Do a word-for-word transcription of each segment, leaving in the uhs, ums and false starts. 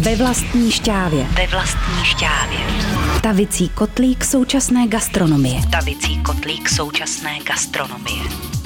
Ve vlastní šťávě. Ve vlastní šťávě. Tavicí kotlík současné gastronomie. Tavicí kotlík současné gastronomie.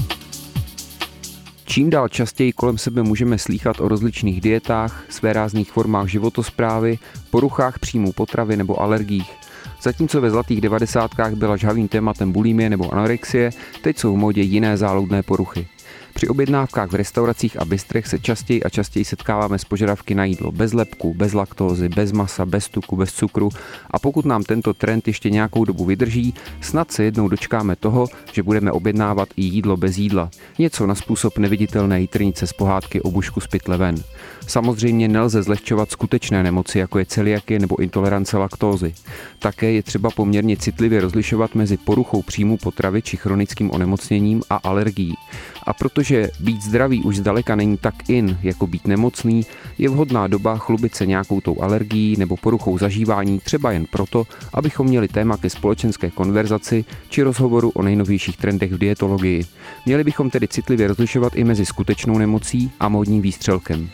Čím dál častěji kolem sebe můžeme slýchat o rozličných dietách, svérázných formách životosprávy, poruchách příjmu potravy nebo alergiích. Zatímco ve zlatých devadesátkách byla žhavým tématem bulimie nebo anorexie, teď jsou v módě jiné záludné poruchy. Při objednávkách v restauracích a bistrech se častěji a častěji setkáváme s požadavky na jídlo bez lepku, bez laktózy, bez masa, bez tuku, bez cukru a pokud nám tento trend ještě nějakou dobu vydrží, snad se jednou dočkáme toho, že budeme objednávat i jídlo bez jídla. Něco na způsob neviditelné jitrnice z pohádky O bušku z pytle ven. Samozřejmě nelze zlehčovat skutečné nemoci, jako je celiakie nebo intolerance laktózy. Také je třeba poměrně citlivě rozlišovat mezi poruchou příjmu potravy či chronickým onemocněním a alergií. A protože být zdravý už zdaleka není tak in, jako být nemocný, je vhodná doba chlubit se nějakou tou alergií nebo poruchou zažívání třeba jen proto, abychom měli téma ke společenské konverzaci či rozhovoru o nejnovějších trendech v dietologii. Měli bychom tedy citlivě rozlišovat i mezi skutečnou nemocí a módním výstřelkem.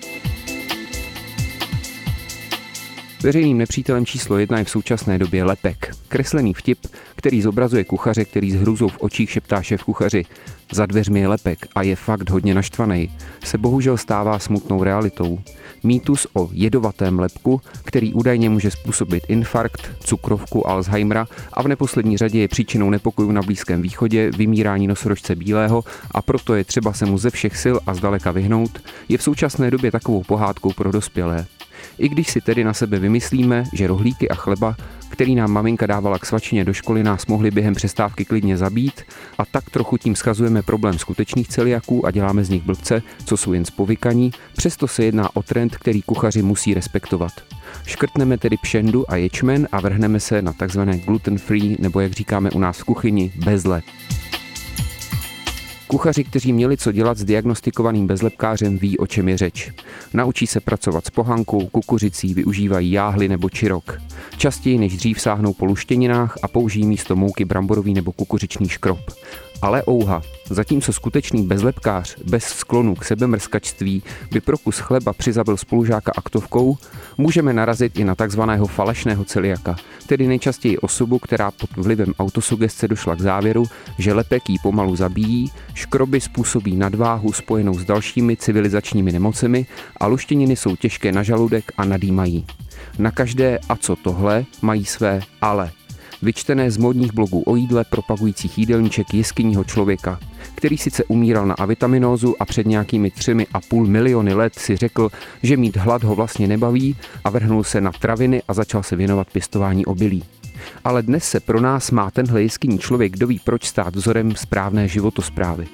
Veřejným nepřítelem číslo jedna je v současné době lepek. Kreslený vtip, který zobrazuje kuchaře, který s hrůzou v očích šeptá šéf kuchaři: za dveřmi je lepek a je fakt hodně naštvanej, se bohužel stává smutnou realitou. Mýtus o jedovatém lepku, který údajně může způsobit infarkt, cukrovku, Alzheimera a v neposlední řadě je příčinou nepokojů na Blízkém východě, vymírání nosorožce bílého a proto je třeba se mu ze všech sil a zdaleka vyhnout, je v současné době takovou pohádkou pro dospělé. I když si tedy na sebe vymyslíme, že rohlíky a chleba, který nám maminka dávala k svačině do školy, nás mohly během přestávky klidně zabít a tak trochu tím schazujeme problém skutečných celiaků a děláme z nich blbce, co jsou jen zpovykaní, přesto se jedná o trend, který kuchaři musí respektovat. Škrtneme tedy pšendu a ječmen a vrhneme se na takzvané gluten-free, nebo jak říkáme u nás v kuchyni, bezle. Kuchaři, kteří měli co dělat s diagnostikovaným bezlepkářem, ví, o čem je řeč. Naučí se pracovat s pohankou, kukuřicí, využívají jáhly nebo čirok. Častěji než dřív sáhnou po luštěninách a použijí místo mouky bramborový nebo kukuřičný škrob. Ale ouha, zatímco skutečný bezlepkář bez sklonu k sebemrskačství by pro kus chleba přizabil spolužáka aktovkou, můžeme narazit i na takzvaného falešného celiaka, tedy nejčastěji osobu, která pod vlivem autosugestce došla k závěru, že lepek jí pomalu zabíjí, škroby způsobí nadváhu spojenou s dalšími civilizačními nemocemi a luštěniny jsou těžké na žaludek a nadýmají. Na každé a co tohle mají své ale. Vyčtené z módních blogů o jídle propagujících jídelníček jeskyního člověka, který sice umíral na avitaminózu a před nějakými třemi a půl miliony let si řekl, že mít hlad ho vlastně nebaví a vrhnul se na traviny a začal se věnovat pěstování obilí. Ale dnes se pro nás má tenhle jeskyní člověk, kdo ví proč, stát vzorem správné životosprávy.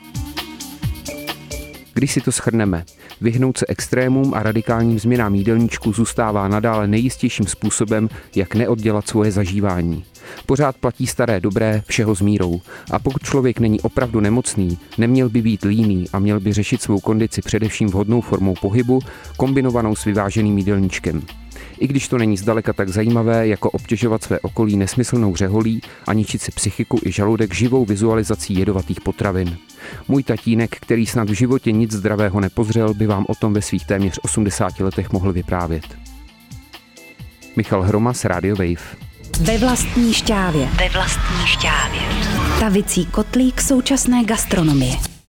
Když si to shrneme, vyhnout se extrémům a radikálním změnám jídelníčku zůstává nadále nejistějším způsobem, jak neoddělat svoje zažívání. Pořád platí staré dobré, všeho s mírou. A pokud člověk není opravdu nemocný, neměl by být líný a měl by řešit svou kondici především vhodnou formou pohybu, kombinovanou s vyváženým jídelníčkem. I když to není zdaleka tak zajímavé, jako obtěžovat své okolí nesmyslnou řeholí a ničit si psychiku i žaludek živou vizualizací jedovatých potravin. Můj tatínek, který snad v životě nic zdravého nepozřel, by vám o tom ve svých téměř osmdesáti letech mohl vyprávět. Michal Hromas, Radio Wave. Ve vlastní šťávě. Ve vlastní šťávě. Tavicí kotlík současné gastronomie.